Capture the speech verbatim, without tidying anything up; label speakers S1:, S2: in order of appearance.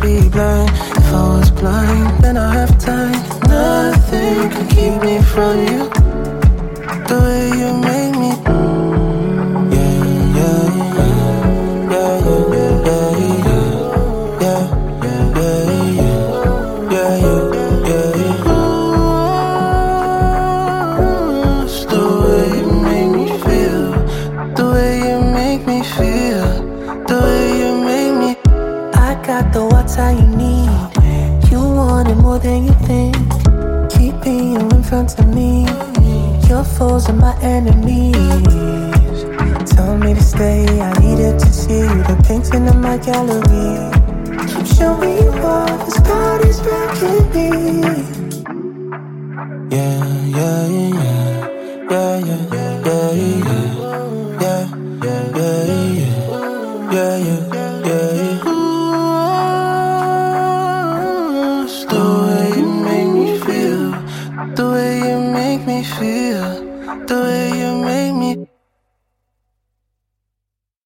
S1: be blind. If I was blind, then I have time. Nothing can keep me from you. The way you make me, mm, yeah, yeah, yeah, yeah, yeah, yeah, yeah, yeah, yeah, yeah, yeah, yeah, yeah. Ooh, it's the way you make me feel, the way you make me feel, the way you make me. I got the water you need. You want it more than you think. Keeping you in front of me. Your foes are my enemies. Tell me to stay, I needed to see you. The painting in my gallery. Keep showing you off, this body's wrecking me. Yeah, yeah, yeah, yeah, yeah, yeah, yeah, yeah.